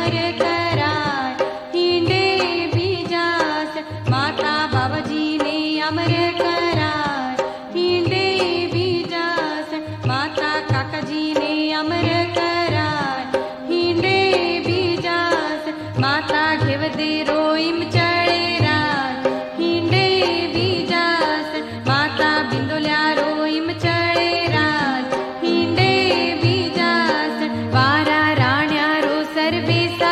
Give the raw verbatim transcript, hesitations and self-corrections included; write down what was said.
अमर कराय हिंडे बीजास माता बाबाजी ने अमर कराय हिंडे बीजास माता काकाजी ने अमर कराय हिंडे बीजास माता घेवदे रोईम चढ़े राय हिंडे बीजास माता बिंदोल्या रोईम चढ़े राय हिंडे बीजास वारा राण्या रो सर्वे